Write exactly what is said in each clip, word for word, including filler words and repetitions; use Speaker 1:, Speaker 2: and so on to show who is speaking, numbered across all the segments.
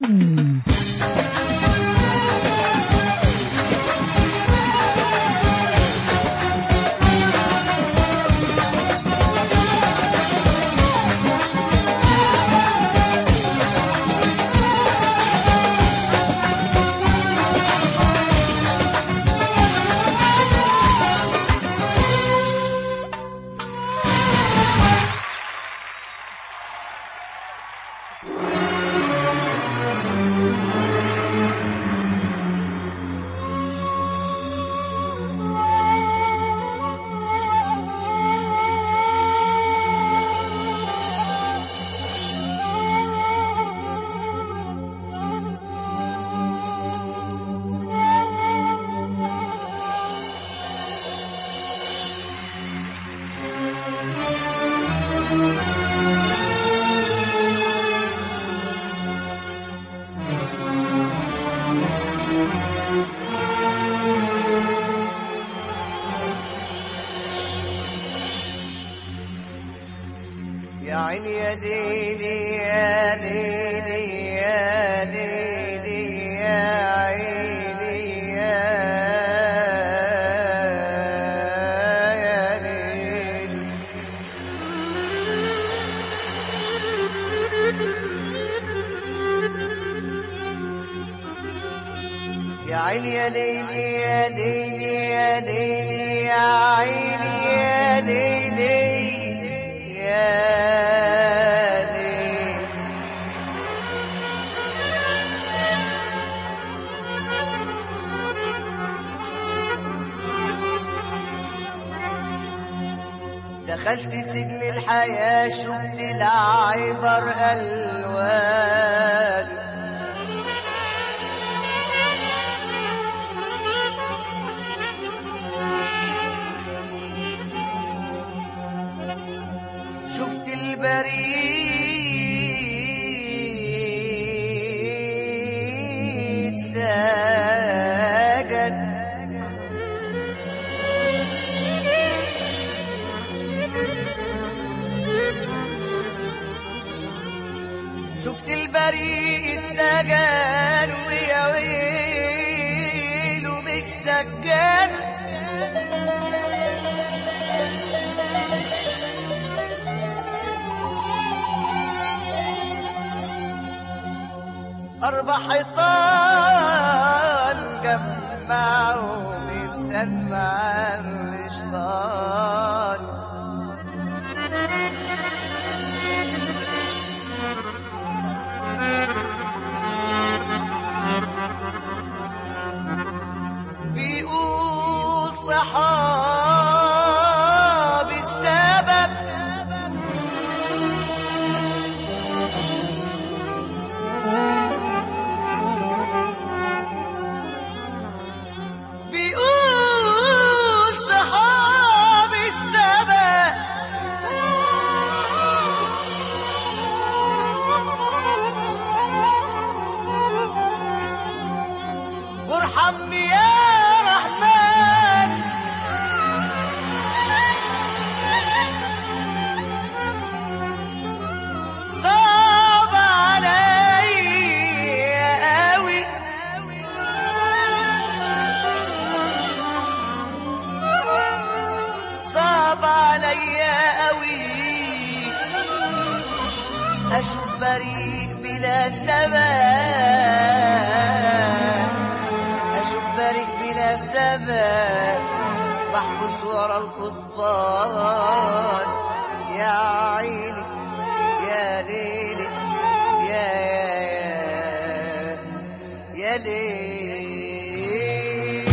Speaker 1: يا عيني يا ليلي يا ليلي يا ليلي يا عيني يا يا ليلي يا عيني يا ليلي يا ليلي يا ليلي يا عيني يا ليلي دخلت سجن الحياة شفت العبر ألوان شفت البريد ساجد شفت البريد سجن ويا ويله مش سجل أربع حيطان جمعوا من سمع الشيطان بيقول صحاب السبب بيقول صحاب السبب وارحمني يا رحمن صعب عليا قوي صعب عليا قوي اشوف بريء بلا سبب اشوف بريء بلا سبب محبوس ورا القضبان يا عيني يا ليلي يا يا ليلي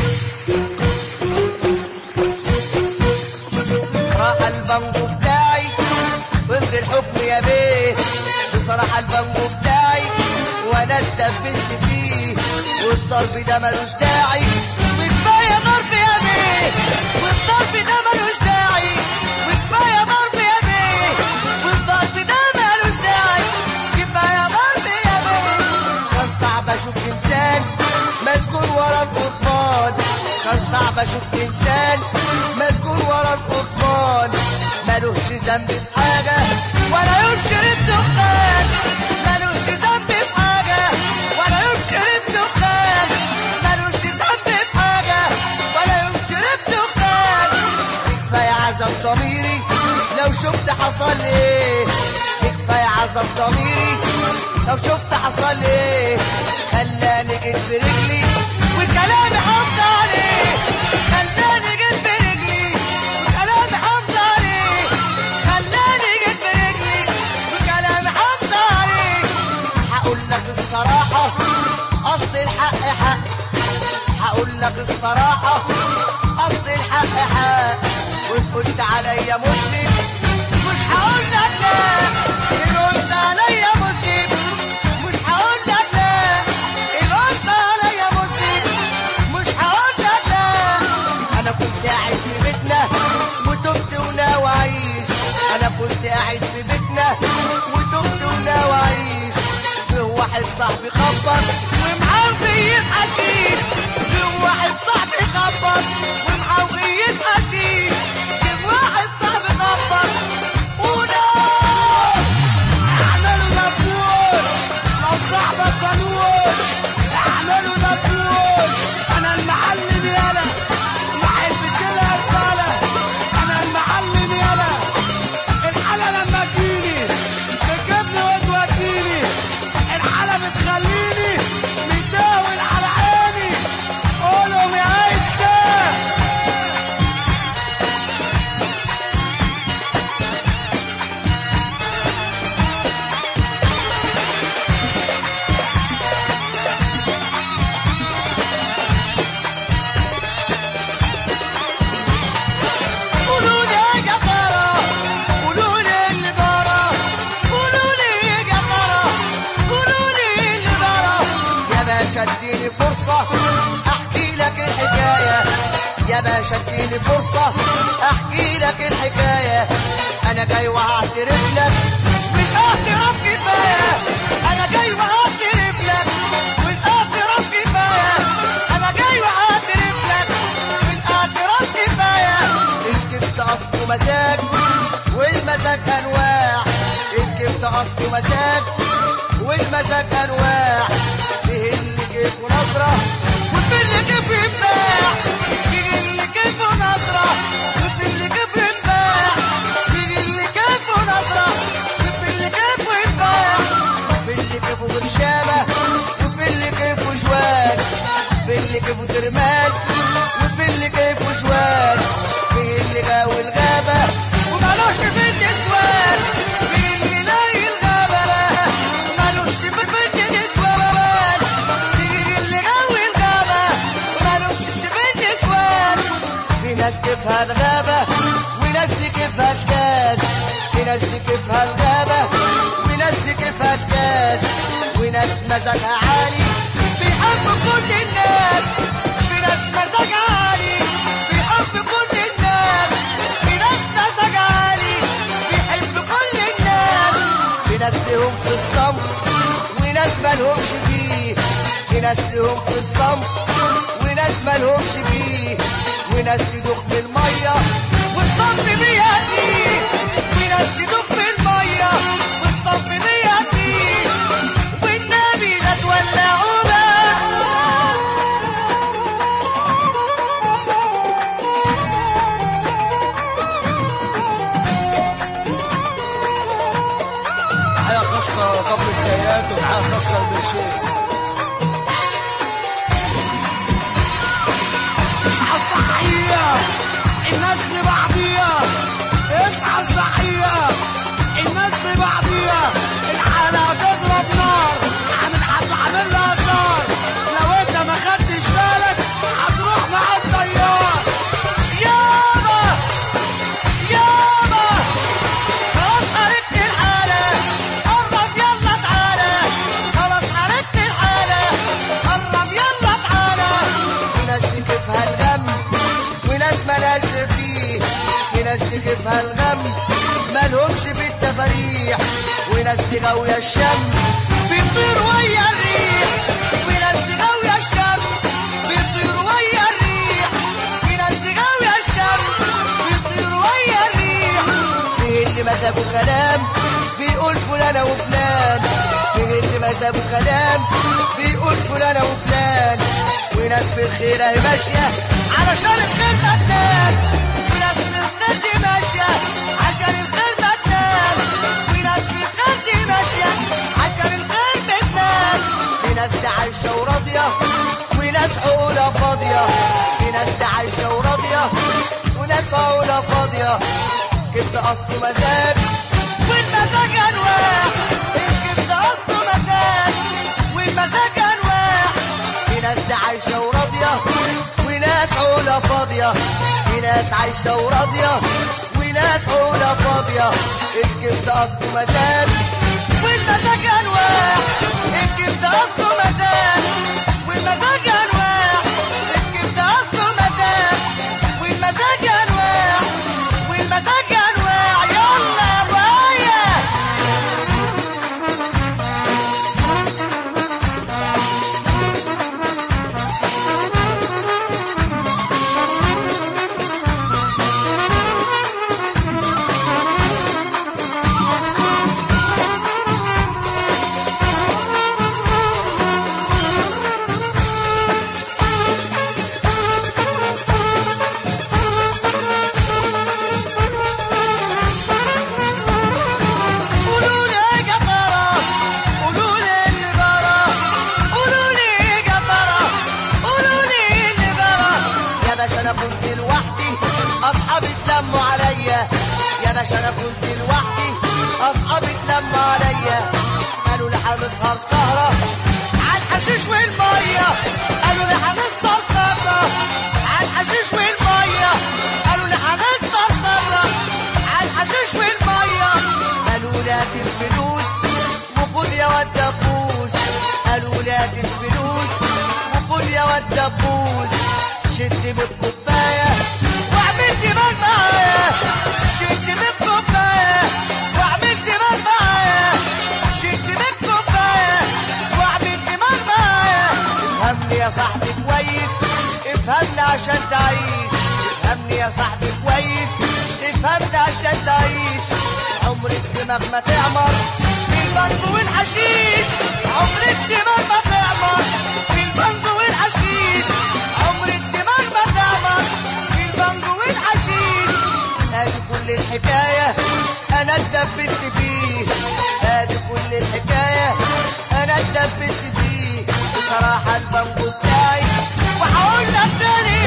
Speaker 1: راح البنجو بتاعي وامضي الحكم يا بيه بصراحة البنجو بتاعي وانا اتدبست فيه والضرب ده ملوش داعي وكفايه ضرب يا بيه والضرب ده ملوش داعي وكفايه ضرب يا بيه والضرب ده ملوش داعي كفايه ضرب يا بيه كان صعب اشوف انسان مسجون ورا القضبان كان صعب اشوف انسان مسجون ورا القضبان ملوش ذنب في حاجه ولا ينشر الدخان ملوش ذنب في حاجه قذف ضميري لو شفت حصل لي ايه خلاني جيت برجلي وكلامي حافظ عليه خلاني جيت برجلي وكلامي حافظ عليه خلاني جيت برجلي وكلامي حافظ عليه هقول لك الصراحة أصل الحق حق هقول لك الصراحة أصل الحق حق وإن قلت عليا مسلم مش هقول لك لا إن قلت عليا مسلم مش هقول لك لا إن قلت عليا مسلم مش هقول لك لا أنا كنت قاعد في بيتنا وتبت وناوي أعيش أنا كنت قاعد في بيتنا وتبت وناوي أعيش جه واحد صاحبي خبط ومعاه غية حشيش جه واحد صاحبي خبط ومعاه غية حشيش جه واحد صاحبي خبط ونار
Speaker 2: اعملوا نبوس لو صاحبك فانوس اعملوا نبوس انا المعلم يالا ما احبش الهرجله انا المعلم يالا الحاله لما تجيني تجيبني وتوديني الحاله بتخليني متداول على عيني قولهم يا عيسى
Speaker 1: قولوا لي يا جبارة قولوا لي اللي جرى قولوا لي يا جبارة قولوا لي اللي جرى يا باشا اديني فرصة احكي لك الحكاية يا باشا اديني فرصة احكي لك الحكاية انا جاي وهعترف لك والاعتراف كفاية انا جاي وهعترف لك والاعتراف كفاية انا جاي وهعترف لك والاعتراف كفاية الكبت اصله مزاج والمزاج انواع الكبت اصله مزاج والمزاج انواع فيه اللي كيفه نظرة وفي اللي كيفه يباع فيه اللي كيفه نظرة وفي اللي كيفه يباع فيه اللي كيفه نظرة وفي اللي كيفه يباع في اللي كيفه برشامة وفي اللي كيفه جوان في اللي كيفه ترمال وفي اللي كيفه جوان في اللي غاوي الغابة ومالوش في النسوان في اللي لاقي الغابة لا ومالوش في النسوان في اللي غاوي الغابة ومالوش في النسوان في ناس كيفها الغابة وناس دي كيفها الكاس في ناس دي كيفها الغابة وناس دي كيفها الكاس وناس مزاجها عالي بيحب كل الناس في ناس مزاجها عالي بيحب كل الناس في ناس مزاجها عالي بيحب كل الناس في ناس لهم في الصمت وناس مالهمش فيه في ناس لهم في الصمت وناس مالهمش فيه وناس تدوخ من المية والصمت بيهديه وناس تدوخ من المية والصمت بيهديه والنبي لا تولعوا بقى
Speaker 2: حياة خاصة قبل السيئات وحياة خاصة بالشيخ اصحى صحية الناس لبعضيها اصحى صحية الناس لبعضيها الحالة هتضرب نار عامل حد عامل لها صار لو انت ما خدتش بالك هتروح مع الطيار
Speaker 1: يابا يابا خلاص عرفت الحالة قرب يلا تعالى خلاص عرفت الحالة قرب يلا تعالى في ناس دي كيفها الغم وناس ملاش فيه في ناس دي كيفها الغم مالهمش في التفاريح وناس دي غاوية الشم بيطير ويا الريح وناس دي غاوية الشم بيطير ويا الريح في ناس دي غاوية الشم بيطير ويا الريح في اللي مزاجه كلام بيقول فلانة وفلان في اللي مزاجه كلام بيقول فلانة وفلان وناس في الخير اهي ماشية علشان الخير ما تنام وناس في الخير دي ماشية عشان الخير ما تنام وناس في الخير دي ماشية الكبد اصله مزاج والمزاج انواع، الكبد اصله مزاج والمزاج انواع. في ناس دي عايشه وراضيه وناس عقولها فاضيه، في ناس عايشه وراضيه وناس عقولها فاضيه. الكبد اصله مزاج والمزاج انواع، الكبد اصله مزاج والمزاج انواع، الكبد اصله مزاج والمزاج انواع والمزاج انواع. يلا يا ابويا عشان انا كنت لوحدي، اصحابي اتلموا عليا قالوا لي هنسهر سهره على الحشيش والميه، قالوا لي هنسهر سهره على الحشيش والميه، قالوا لي هنسهر سهره على الحشيش والميه. قالوا لي هات الفلوس وخد يا واد دبوس، قالوا لي هات الفلوس وخد يا واد دبوس. شد بالكوبايه واعمل دماغ معايا، شد بالكوبايه واعمل دماغ معايا، شد بالكوبايه واعمل دماغ معايا. افهمني يا صاحبي كويس، افهمني عشان تعيش، افهمني يا صاحبي كويس، افهمني عشان تعيش. عمر الدماغ ما تعمر في البنج والحشيش، عمر الدماغ ما تعمر في البنج والحشيش، عمر الدماغ ما تعمر في البنج والحشيش. ادي كل الحكاية انا اتدبست فيه، ادي كل الحكاية انا اتدبست فيه. بصراحة البنج بتاعي وهقول لك تاني،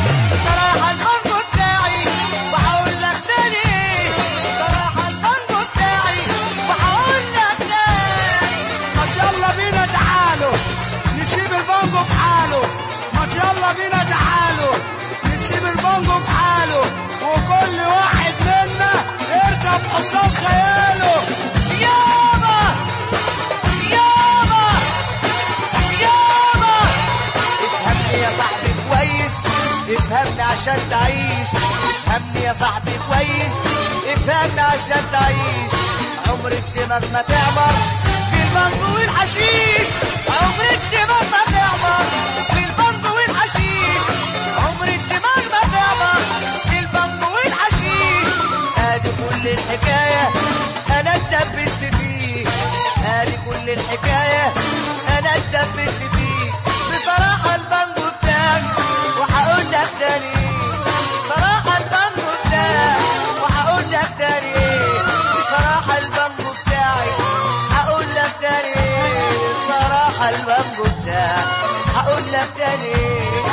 Speaker 1: بصراحة البنج بتاعي وهقول لك تاني، بصراحة البنج بتاعي وهقول لك تاني.
Speaker 2: ما يلا بينا تعالوا نسيب البانجو في حاله، ما يلا بينا تعالوا نسيب البانجو في حاله، وكل واحد منا يركب حصان خياله.
Speaker 1: يابا يابا يابا افهمني يا صاحبي كويس، افهمني عشان تعيش، افهمني يا صاحبي كويس، افهمني عشان تعيش. عمر الدماغ ما تعمر في البنج والحشيش، عمر الدماغ ما تعمر في البنج والحشيش، عمر الدماغ ما تعمر في البنج والحشيش. ادي كل الحكاية انا اتدبست فيه، ادي كل الحكاية انا اتدبست فيه. بصراحة البنج بتاعي وهقول لك تاني، بصراحة البنج بتاعي وهقول لك تاني، بصراحة البنج بتاعي هقول لك تاني، بصراحة البنج بتاعي هقول لك تاني.